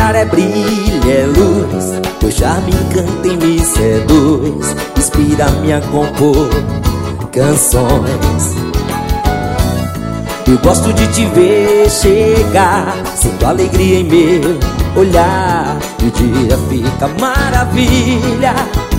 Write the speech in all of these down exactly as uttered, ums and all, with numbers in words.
olhar é brilho, é luz, teu charme encanta e me seduz, inspira-me a compor canções. Eu gosto de te ver chegar, sinto alegria em meu olhar, e o dia fica maravilha.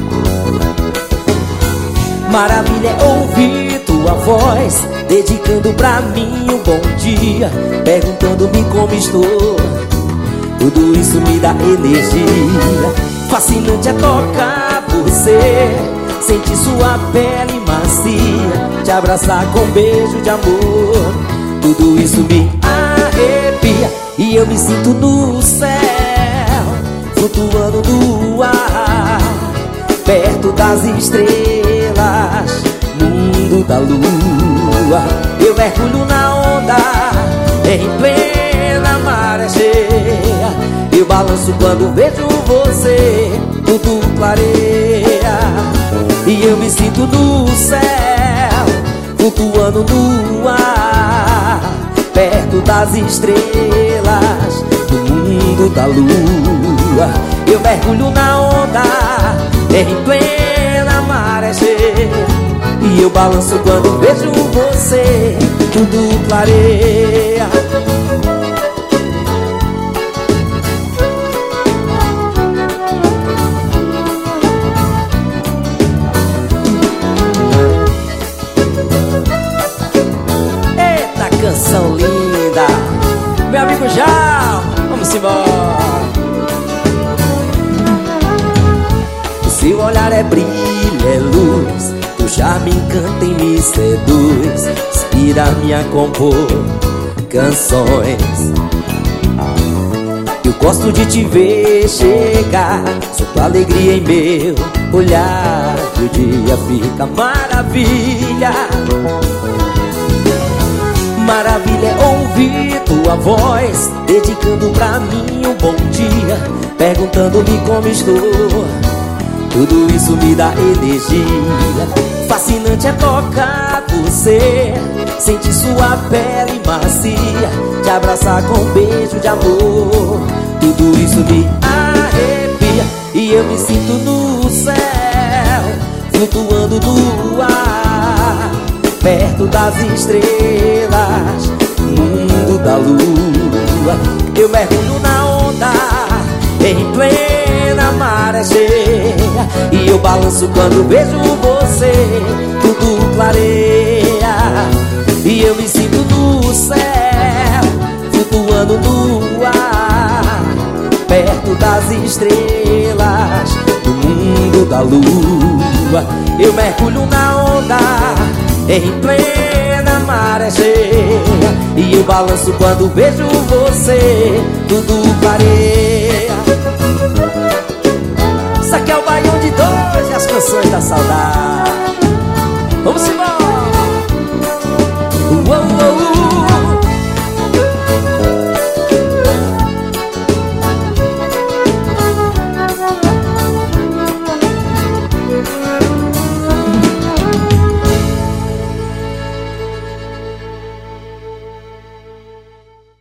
Maravilha é ouvir tua voz, dedicando pra mim um bom dia, perguntando-me como estou. Tudo isso me dá energia. Fascinante é tocar você, sentir sua pele macia, te abraçar com um beijo de amor. Tudo isso me arrepia e eu me sinto no céu, flutuando no ar, perto das estrelas, mundo da lua. Eu mergulho na onda, em plena maré cheia. Eu balanço quando vejo você, tudo clareia. E eu me sinto no céu, flutuando no ar, perto das estrelas, no mundo da lua. Eu mergulho na onda, em plena maré cheia. E eu balanço quando vejo você, tudo clareia. Eita, canção linda! Meu amigo Jal, vamos embora. O seu olhar é brilho, é luz, teu charme encanta e me seduz, inspira-me a compor canções. Eu gosto de te ver chegar, sinto alegria em meu olhar, e o dia fica maravilha. Maravilha é ouvir tua voz, dedicando pra mim um bom dia, perguntando-me como estou. Tudo isso me dá energia. Fascinante é tocar você, sentir sua pele macia, te abraçar com um beijo de amor. Tudo isso me arrepia e eu me sinto no céu, flutuando no ar, perto das estrelas, mundo da lua. Eu mergulho na onda, em plena maré cheia. E eu balanço quando vejo você, tudo clareia. E eu me sinto no céu, flutuando no ar, perto das estrelas, no mundo da lua. Eu mergulho na onda, em plena maré cheia. E eu balanço quando vejo você, tudo clareia. Isso aqui é o Baião de Dois e as canções da saudade. Vamos embora!